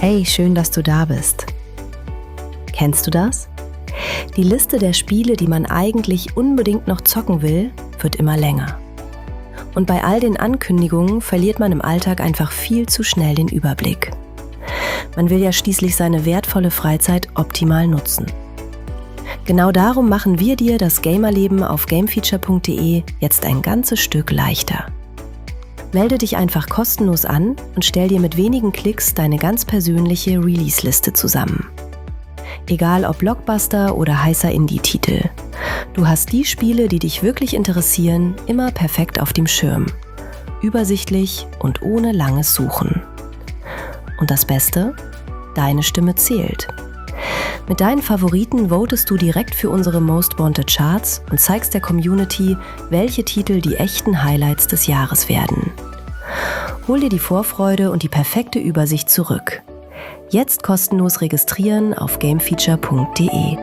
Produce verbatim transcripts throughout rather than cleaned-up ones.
Hey, schön, dass du da bist. Kennst du das? Die Liste der Spiele, die man eigentlich unbedingt noch zocken will, wird immer länger. Und bei all den Ankündigungen verliert man im Alltag einfach viel zu schnell den Überblick. Man will ja schließlich seine wertvolle Freizeit optimal nutzen. Genau darum machen wir dir das Gamerleben auf gamefeature punkt de jetzt ein ganzes Stück leichter. Melde dich einfach kostenlos an und stell dir mit wenigen Klicks deine ganz persönliche Release-Liste zusammen. Egal ob Blockbuster oder heißer Indie-Titel. Du hast die Spiele, die dich wirklich interessieren, immer perfekt auf dem Schirm. Übersichtlich und ohne langes Suchen. Und das Beste? Deine Stimme zählt. Mit deinen Favoriten votest du direkt für unsere Most Wanted Charts und zeigst der Community, welche Titel die echten Highlights des Jahres werden. Hol dir die Vorfreude und die perfekte Übersicht zurück. Jetzt kostenlos registrieren auf gamefeature punkt de.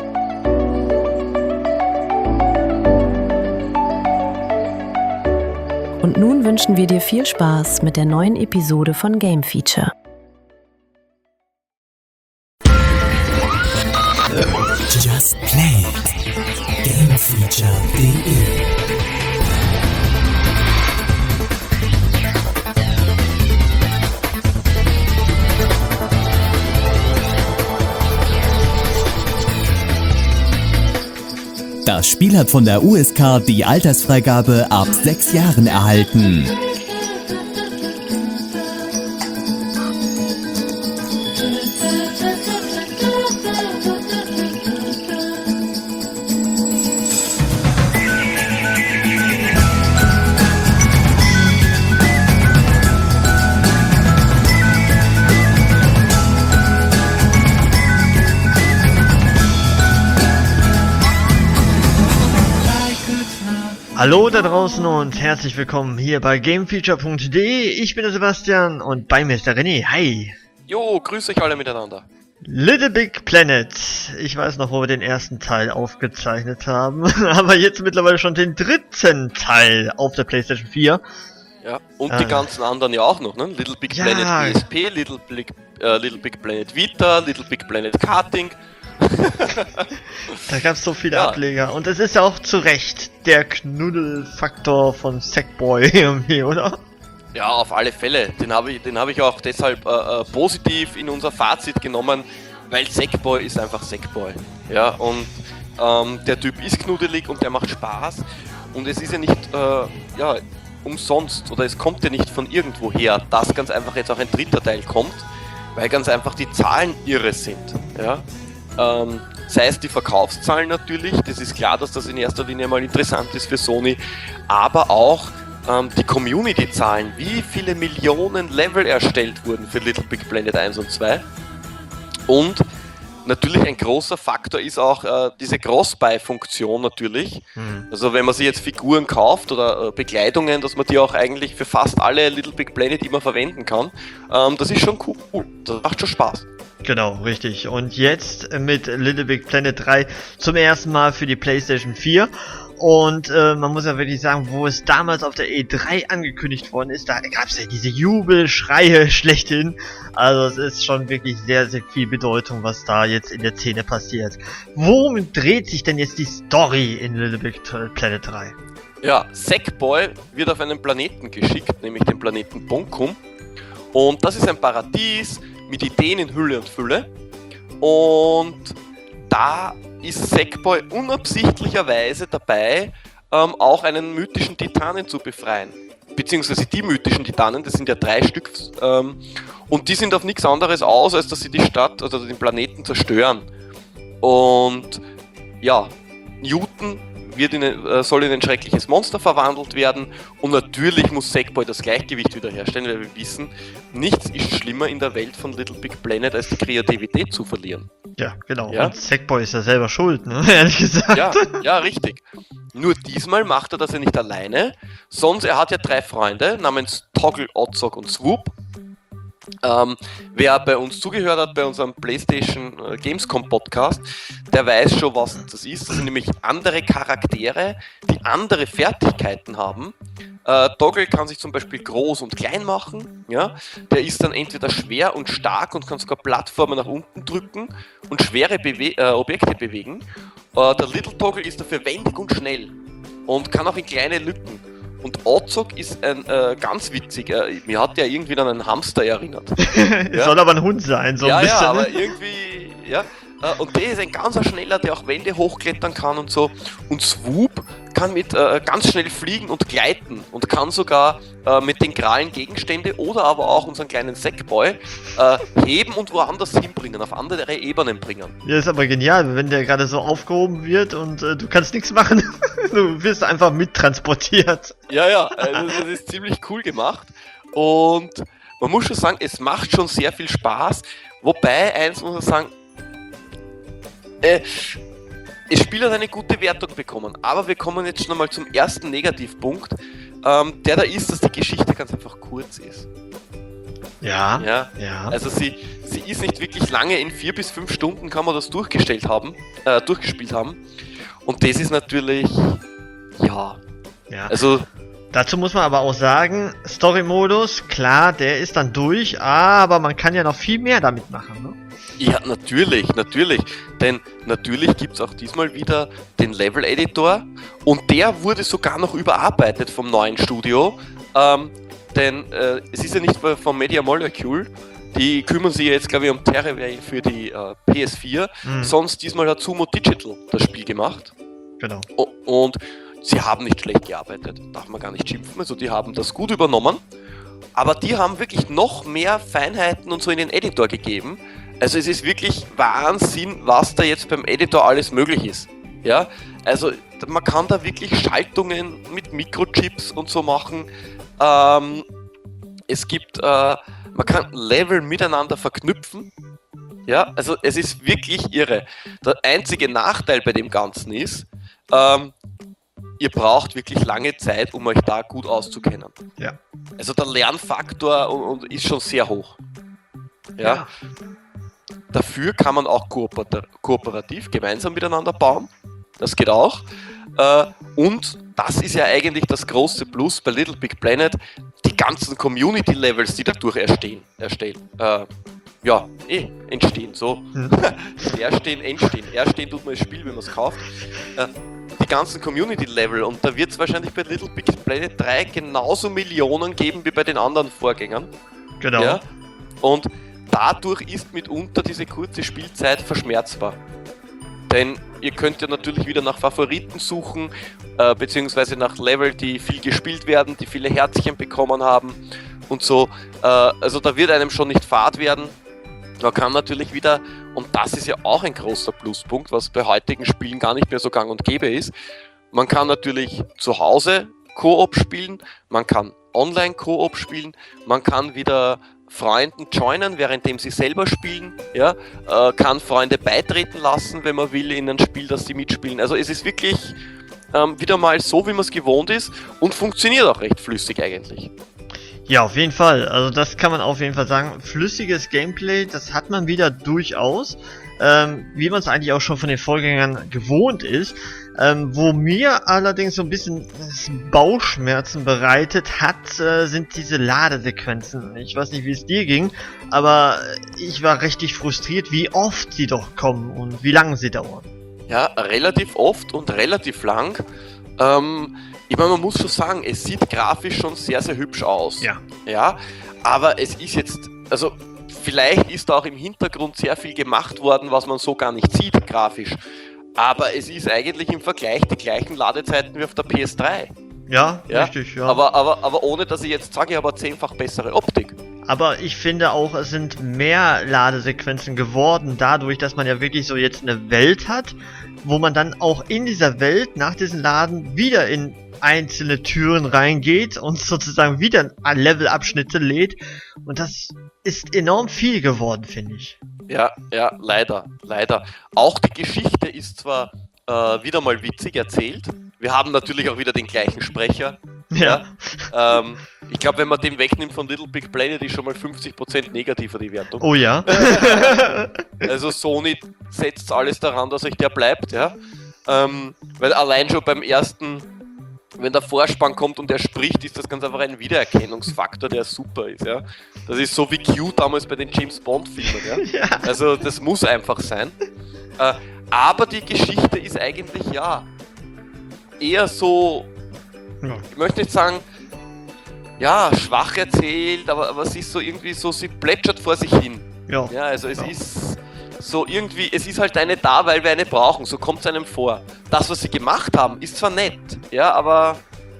Und nun wünschen wir dir viel Spaß mit der neuen Episode von Game Feature. Just Play it. gamefeature punkt de. Das Spiel hat von der U S K die Altersfreigabe ab sechs Jahren erhalten. Hallo da draußen und herzlich willkommen hier bei gamefeature punkt de. Ich bin der Sebastian und bei mir ist der René. Hi! Jo, grüß euch alle miteinander. Little Big Planet. Ich weiß noch, wo wir den ersten Teil aufgezeichnet haben, aber jetzt mittlerweile schon den dritten Teil auf der PlayStation vier. Ja, und Ah. die ganzen anderen ja auch noch, ne? Little Big Ja. Planet P S P, Little Big, äh, Little Big Planet Vita, Little Big Planet Karting. Da gab es so viele Ja. Ableger und es ist ja auch zu Recht der Knuddelfaktor von Sackboy irgendwie, oder? Ja, auf alle Fälle. Den habe ich, den habe ich auch deshalb äh, äh, positiv in unser Fazit genommen, weil Sackboy ist einfach Sackboy. Ja, und ähm, der Typ ist knuddelig und der macht Spaß. Und es ist ja nicht äh, ja, umsonst oder es kommt ja nicht von irgendwo her, dass ganz einfach jetzt auch ein dritter Teil kommt, weil ganz einfach die Zahlen irre sind. Ja. Ähm, sei es die Verkaufszahlen natürlich, das ist klar, dass das in erster Linie mal interessant ist für Sony, aber auch ähm, die Community-Zahlen, wie viele Millionen Level erstellt wurden für Little Big Planet eins und zwei. Und natürlich ein großer Faktor ist auch äh, diese Cross-Buy-Funktion natürlich. Hm. Also wenn man sich jetzt Figuren kauft oder äh, Bekleidungen, dass man die auch eigentlich für fast alle Little Big Planet immer verwenden kann. Ähm, das ist schon cool, das macht schon Spaß. Genau, richtig. Und jetzt mit Little Big Planet drei zum ersten Mal für die PlayStation vier. Und äh, man muss ja wirklich sagen, wo es damals auf der E drei angekündigt worden ist, da gab es ja diese Jubelschreie schlechthin. Also es ist schon wirklich sehr, sehr viel Bedeutung, was da jetzt in der Szene passiert. Worum dreht sich denn jetzt die Story in Little Big Planet drei? Ja, Sackboy wird auf einen Planeten geschickt, nämlich den Planeten Bonkum. Und das ist ein Paradies mit Ideen in Hülle und Fülle. Und da ist Sackboy unabsichtlicherweise dabei, ähm, auch einen mythischen Titanen zu befreien. Beziehungsweise die mythischen Titanen, das sind ja drei Stück. Ähm, und die sind auf nichts anderes aus, als dass sie die Stadt oder den Planeten zerstören. Und ja, Newton wird in, äh, soll in ein schreckliches Monster verwandelt werden und natürlich muss Sackboy das Gleichgewicht wiederherstellen, weil wir wissen, nichts ist schlimmer in der Welt von Little Big Planet, als die Kreativität zu verlieren. Ja, genau. Ja? Und Sackboy ist ja selber schuld, ne? Ehrlich gesagt. Ja, ja, richtig. Nur diesmal macht er das ja nicht alleine, sonst er hat ja drei Freunde namens Toggle, Otzog und Swoop Ähm, wer bei uns zugehört hat, bei unserem PlayStation äh, Gamescom Podcast, der weiß schon, was das ist. Das sind nämlich andere Charaktere, die andere Fertigkeiten haben. Äh, Doggle kann sich zum Beispiel groß und klein machen. Ja? Der ist dann entweder schwer und stark und kann sogar Plattformen nach unten drücken und schwere Bewe- äh, Objekte bewegen. Äh, der Little Doggle ist dafür wendig und schnell und kann auch in kleine Lücken. Und Ozog ist ein äh, ganz witzig, äh, mir hat der irgendwie an einen Hamster erinnert. Ja? Soll aber ein Hund sein, so ja, ein bisschen. Ja, aber ne? irgendwie, ja. Äh, und der ist ein ganz schneller, der auch Wände hochklettern kann und so. Und Swoop kann mit äh, ganz schnell fliegen und gleiten und kann sogar äh, mit den Krallen Gegenstände oder aber auch unseren kleinen Sackboy äh, heben und woanders hinbringen, auf andere Ebenen bringen. Ja, ist aber genial, wenn der gerade so aufgehoben wird und äh, du kannst nichts machen. Du wirst einfach mittransportiert. Ja, ja, also das ist ziemlich cool gemacht. Und man muss schon sagen, es macht schon sehr viel Spaß. Wobei, eins muss man sagen, äh, das Spiel hat eine gute Wertung bekommen. Aber wir kommen jetzt schon einmal zum ersten Negativpunkt, ähm, der da ist, dass die Geschichte ganz einfach kurz ist. Ja, Ja, ja. also sie, sie ist nicht wirklich lange, in vier bis fünf Stunden kann man das durchgestellt haben, äh, durchgespielt haben. Und das ist natürlich, ja, ja. also Dazu muss man aber auch sagen, Story-Modus, klar, der ist dann durch, aber man kann ja noch viel mehr damit machen, ne? ja, natürlich, natürlich, denn natürlich gibt es auch diesmal wieder den Level-Editor und der wurde sogar noch überarbeitet vom neuen Studio, ähm, denn äh, es ist ja nicht von Media Molecule, die kümmern sich jetzt, glaube ich, um Terraway für die äh, P S vier, Mhm. sonst diesmal hat Sumo Digital das Spiel gemacht. Genau. O- Und sie haben nicht schlecht gearbeitet, darf man gar nicht schimpfen, also die haben das gut übernommen, aber die haben wirklich noch mehr Feinheiten und so in den Editor gegeben. Also es ist wirklich Wahnsinn, was da jetzt beim Editor alles möglich ist. Ja, also man kann da wirklich Schaltungen mit Mikrochips und so machen. Ähm, es gibt, äh, man kann Level miteinander verknüpfen. Ja, also es ist wirklich irre. Der einzige Nachteil bei dem Ganzen ist, ähm, ihr braucht wirklich lange Zeit, um euch da gut auszukennen. Ja. Also der Lernfaktor und, und ist schon sehr hoch. Ja. Ja. Dafür kann man auch kooper- kooperativ gemeinsam miteinander bauen. Das geht auch. Äh, und das ist ja eigentlich das große Plus bei Little Big Planet, die ganzen Community-Levels, die dadurch erstehen, erstehen. Äh, ja, eh, entstehen, so. Hm. Erstehen, entstehen. Erstehen tut man das Spiel, wenn man es kauft. Äh, die ganzen Community-Level, und da wird es wahrscheinlich bei Little Big Planet drei genauso Millionen geben wie bei den anderen Vorgängern. Genau. Ja? Und dadurch ist mitunter diese kurze Spielzeit verschmerzbar. Denn ihr könnt ja natürlich wieder nach Favoriten suchen, äh, beziehungsweise nach Level, die viel gespielt werden, die viele Herzchen bekommen haben und so. Äh, also da wird einem schon nicht fad werden. Man kann natürlich wieder, und das ist ja auch ein großer Pluspunkt, was bei heutigen Spielen gar nicht mehr so gang und gäbe ist, man kann natürlich zu Hause Koop spielen, man kann online Koop spielen, man kann wieder Freunden joinen, währenddem sie selber spielen, ja, äh, kann Freunde beitreten lassen, wenn man will, in ein Spiel, das sie mitspielen. Also es ist wirklich ähm, wieder mal so, wie man es gewohnt ist und funktioniert auch recht flüssig eigentlich. Ja, auf jeden Fall. Also das kann man auf jeden Fall sagen. Flüssiges Gameplay, das hat man wieder durchaus. Ähm, wie man es eigentlich auch schon von den Vorgängern gewohnt ist. Ähm, wo mir allerdings so ein bisschen Bauchschmerzen bereitet hat, äh, sind diese Ladesequenzen. Ich weiß nicht, wie es dir ging, aber ich war richtig frustriert, wie oft sie doch kommen und wie lange sie dauern. Ja, relativ oft und relativ lang. Ähm, ich meine, man muss schon sagen, es sieht grafisch schon sehr, sehr hübsch aus. Ja. Ja, aber es ist jetzt, also vielleicht ist da auch im Hintergrund sehr viel gemacht worden, was man so gar nicht sieht, grafisch. Aber es ist eigentlich im Vergleich die gleichen Ladezeiten wie auf der P S drei. Ja, Ja, richtig, ja. Aber, aber, aber ohne, dass ich jetzt sage, ich habe eine zehnfach bessere Optik. Aber ich finde auch, es sind mehr Ladesequenzen geworden, dadurch, dass man ja wirklich so jetzt eine Welt hat, wo man dann auch in dieser Welt nach diesem Laden wieder in einzelne Türen reingeht und sozusagen wieder Levelabschnitte lädt. Und das ist enorm viel geworden, finde ich. Ja, ja, leider, leider. Auch die Geschichte ist zwar äh, wieder mal witzig erzählt. Wir haben natürlich auch wieder den gleichen Sprecher. Ja. ja ähm, ich glaube, wenn man den wegnimmt von Little Big Planet, ist schon mal fünfzig Prozent negativer die Wertung. Oh ja. Also Sony setzt alles daran, dass euch der bleibt, ja. Ähm, weil allein schon beim ersten, wenn der Vorspann kommt und er spricht, ist das ganz einfach ein Wiedererkennungsfaktor, der super ist, ja. Das ist so wie Q damals bei den James Bond Filmen, ja. Ja. Also das muss einfach sein. Äh, aber die Geschichte ist eigentlich, ja, eher so, Ja. ich möchte nicht sagen, ja, schwach erzählt, aber, aber sie ist so irgendwie so, sie plätschert vor sich hin. Ja. Ja, also es Ja. ist so irgendwie, es ist halt eine da, weil wir eine brauchen, so kommt es einem vor. Das, was sie gemacht haben, ist zwar nett, ja, aber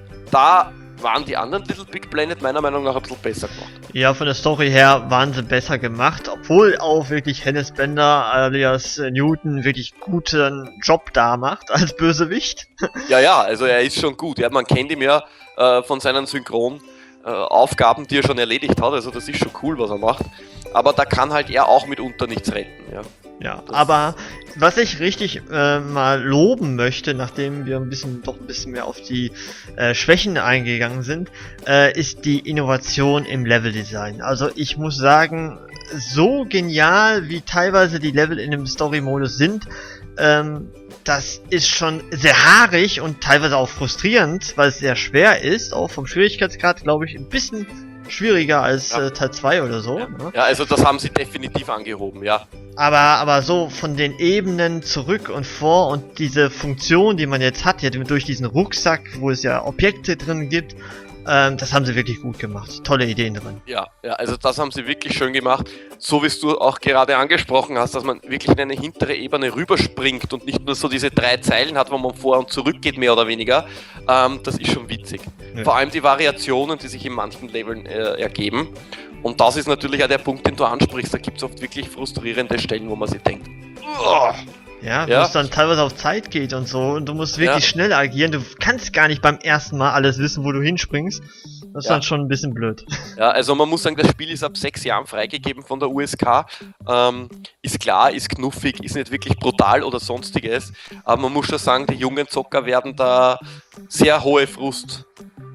da waren die anderen Little Big Planet meiner Meinung nach ein bisschen besser gemacht. Ja, von der Story her waren sie besser gemacht, obwohl auch wirklich Hennes Bender alias Newton wirklich guten Job da macht als Bösewicht. Ja, ja, also er ist schon gut, ja, man kennt ihn ja äh, von seinen Synchron äh, Aufgaben, die er schon erledigt hat, also das ist schon cool, was er macht. Aber da kann halt er auch mitunter nichts retten, ja. Ja, Das- aber was ich richtig äh, mal loben möchte, nachdem wir ein bisschen doch ein bisschen mehr auf die äh, Schwächen eingegangen sind, äh, ist die Innovation im Leveldesign. Also ich muss sagen, so genial wie teilweise die Level in dem Story-Modus sind, ähm, das ist schon sehr haarig und teilweise auch frustrierend, weil es sehr schwer ist, auch vom Schwierigkeitsgrad, glaube ich, ein bisschen schwieriger als Ja. äh, Teil zwei oder so. Ja. Ne? Ja, also das haben sie definitiv angehoben, ja. Aber, aber so von den Ebenen zurück und vor und diese Funktion, die man jetzt hat, jetzt durch diesen Rucksack, wo es ja Objekte drin gibt, ähm, das haben sie wirklich gut gemacht. Tolle Ideen drin. Ja, ja, also das haben sie wirklich schön gemacht. So wie es du auch gerade angesprochen hast, dass man wirklich in eine hintere Ebene rüberspringt und nicht nur so diese drei Zeilen hat, wo man vor und zurück geht, mehr oder weniger. Ähm, das ist schon witzig. Ja. Vor allem die Variationen, die sich in manchen Leveln äh, ergeben. Und das ist natürlich auch der Punkt, den du ansprichst. Da gibt es oft wirklich frustrierende Stellen, wo man sich denkt, "Uah." Ja, Ja. wo es dann teilweise auf Zeit geht und so und du musst wirklich Ja. schnell agieren. Du kannst gar nicht beim ersten Mal alles wissen, wo du hinspringst. Das ist Ja. dann schon ein bisschen blöd. Ja, also man muss sagen, das Spiel ist ab sechs Jahren freigegeben von der U S K. Ähm, ist klar, ist knuffig, ist nicht wirklich brutal oder sonstiges. Aber man muss schon sagen, die jungen Zocker werden da sehr hohe Frust,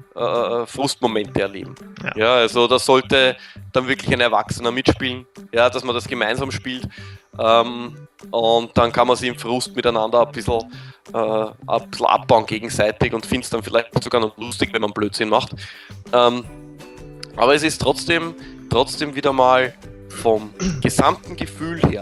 äh, Frustmomente erleben. Ja. Ja. Also da sollte dann wirklich ein Erwachsener mitspielen, ja, dass man das gemeinsam spielt. Ähm, und dann kann man sich im Frust miteinander ein bisschen, äh, ein bisschen abbauen gegenseitig und findet es dann vielleicht sogar noch lustig, wenn man Blödsinn macht. Ähm, aber es ist trotzdem, trotzdem wieder mal vom gesamten Gefühl her,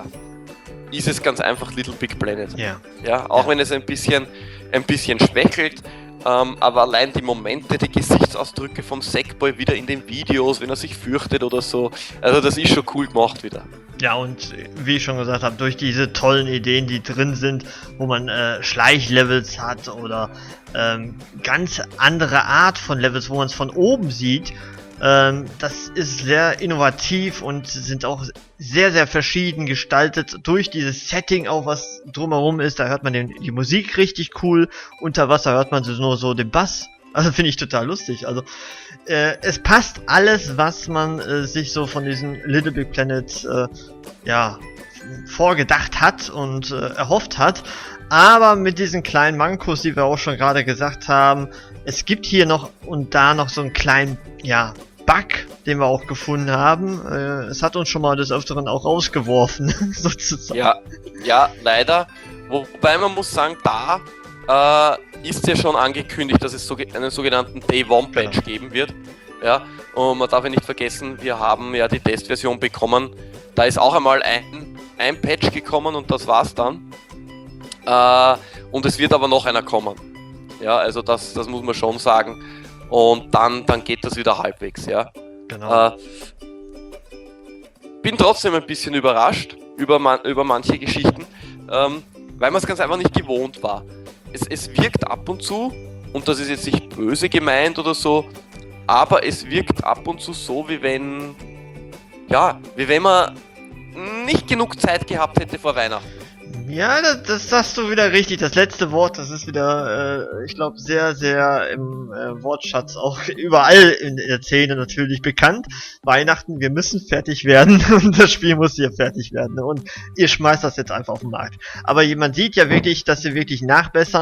ist es ganz einfach Little Big Planet. Ja. Ja, auch Ja. wenn es ein bisschen, ein bisschen schwächelt, ähm, aber allein die Momente, die Gesichtsausdrücke vom Sackboy wieder in den Videos, wenn er sich fürchtet oder so, also das ist schon cool gemacht wieder. Ja, und äh, wie ich schon gesagt habe, durch diese tollen Ideen, die drin sind, wo man äh, Schleichlevels hat oder ähm, ganz andere Art von Levels, wo man es von oben sieht, ähm, das ist sehr innovativ und sind auch sehr, sehr verschieden gestaltet durch dieses Setting auch, was drumherum ist. Da hört man den, die Musik richtig cool, unter Wasser hört man so, nur so den Bass. Also finde ich total lustig. Also äh, es passt alles, was man äh, sich so von diesem Little Big Planet äh, ja vorgedacht hat und äh, erhofft hat. Aber mit diesen kleinen Mankos, die wir auch schon gerade gesagt haben, es gibt hier noch und da noch so einen kleinen ja Bug, den wir auch gefunden haben. Äh, es hat uns schon mal des Öfteren auch rausgeworfen, sozusagen. Ja, ja, leider. Wobei man muss sagen, da äh, ist ja schon angekündigt, dass es so, einen sogenannten Day One Patch Genau. geben wird. Ja, und man darf ja nicht vergessen, wir haben ja die Testversion bekommen. Da ist auch einmal ein, ein Patch gekommen und das war's dann. Äh, und es wird aber noch einer kommen. Ja, also das, das muss man schon sagen. Und dann, dann geht das wieder halbwegs, ja. Genau. Äh, bin trotzdem ein bisschen überrascht über, man, über manche Geschichten, ähm, weil man es ganz einfach nicht gewohnt war. Es, es wirkt ab und zu, und das ist jetzt nicht böse gemeint oder so, aber es wirkt ab und zu so, wie wenn, ja, wie wenn man nicht genug Zeit gehabt hätte vor Weihnachten. Ja, das, das sagst du wieder richtig. Das letzte Wort, das ist wieder, äh, ich glaube, sehr, sehr im äh, Wortschatz auch überall in der Szene natürlich bekannt. Weihnachten, wir müssen fertig werden und das Spiel muss hier fertig werden und ihr schmeißt das jetzt einfach auf den Markt. Aber man sieht ja wirklich, dass sie wirklich nachbessern,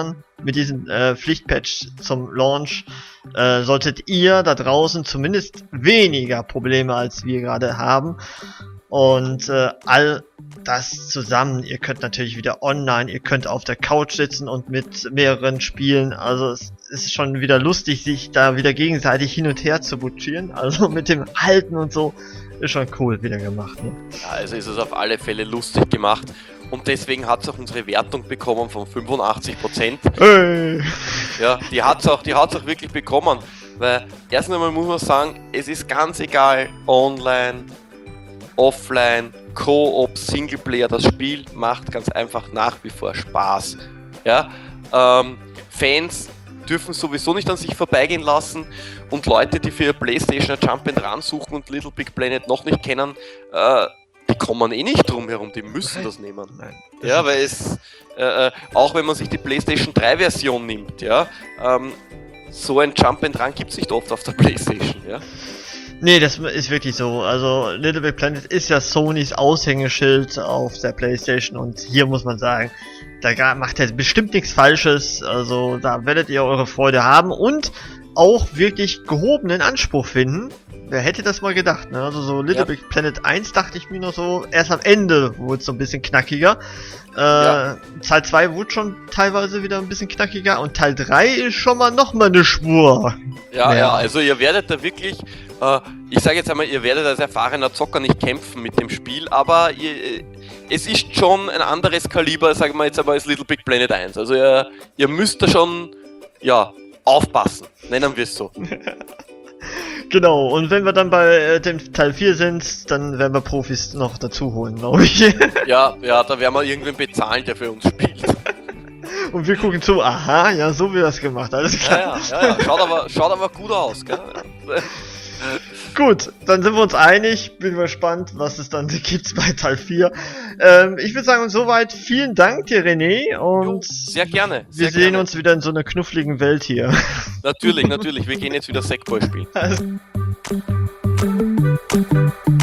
mit diesem äh, Pflichtpatch zum Launch äh, solltet ihr da draußen zumindest weniger Probleme als wir gerade haben. Und äh, all das zusammen, ihr könnt natürlich wieder online, ihr könnt auf der Couch sitzen und mit mehreren spielen. Also es ist schon wieder lustig, sich da wieder gegenseitig hin und her zu butschieren. Also mit dem Halten und so ist schon cool wieder gemacht. Ne? Ja, also ist es auf alle Fälle lustig gemacht. Und deswegen hat es auch unsere Wertung bekommen von fünfundachtzig Prozent. Hey. Ja, die hat es auch, die hat's auch wirklich bekommen. Weil erst einmal muss man sagen, es ist ganz egal, online, offline, Co-op, Singleplayer, das Spiel macht ganz einfach nach wie vor Spaß. Ja, ähm, Fans dürfen sowieso nicht an sich vorbeigehen lassen und Leute, die für ihr Playstation ein Jump-and-Run suchen und Little Big Planet noch nicht kennen, äh, die kommen eh nicht drum herum, die müssen das nehmen. Nein. Ja, weil es, äh, auch wenn man sich die Playstation drei Version nimmt, ja, ähm, so ein Jump-and-Run gibt es nicht oft auf der Playstation, ja. Nee, das ist wirklich so. Also Little Big Planet ist ja Sonys Aushängeschild auf der PlayStation und hier muss man sagen, da macht er bestimmt nichts Falsches. Also da werdet ihr eure Freude haben und auch wirklich gehobenen Anspruch finden. Wer hätte das mal gedacht, ne? Also so Little Ja. Big Planet eins dachte ich mir noch so, erst am Ende wurde es so ein bisschen knackiger. Äh, Ja. Teil zwei wurde schon teilweise wieder ein bisschen knackiger und Teil drei ist schon mal noch mal eine Spur. Ja, Ja. ja, also ihr werdet da wirklich, äh, ich sage jetzt einmal, ihr werdet als erfahrener Zocker nicht kämpfen mit dem Spiel, aber ihr, es ist schon ein anderes Kaliber, sagen wir jetzt aber als Little Big Planet eins. Also ihr, ihr müsst da schon, ja, aufpassen, nennen wir es so. Genau, und wenn wir dann bei äh, dem Teil vier sind, dann werden wir Profis noch dazu holen, glaube ich. Ja, ja, da werden wir irgendwen bezahlen, der für uns spielt. Und wir gucken zu, aha, ja, so wird das gemacht, alles klar. Ja, ja, ja, ja. Schaut, aber, schaut aber gut aus, gell? Gut, dann sind wir uns einig, bin gespannt, was es dann gibt bei Teil vier. Ähm, ich würde sagen, soweit vielen Dank dir, René, und Jo, sehr gerne. wir Sehr sehen gerne. uns wieder in so einer knuffligen Welt hier. Natürlich, natürlich, wir gehen jetzt wieder Sackboy spielen. Also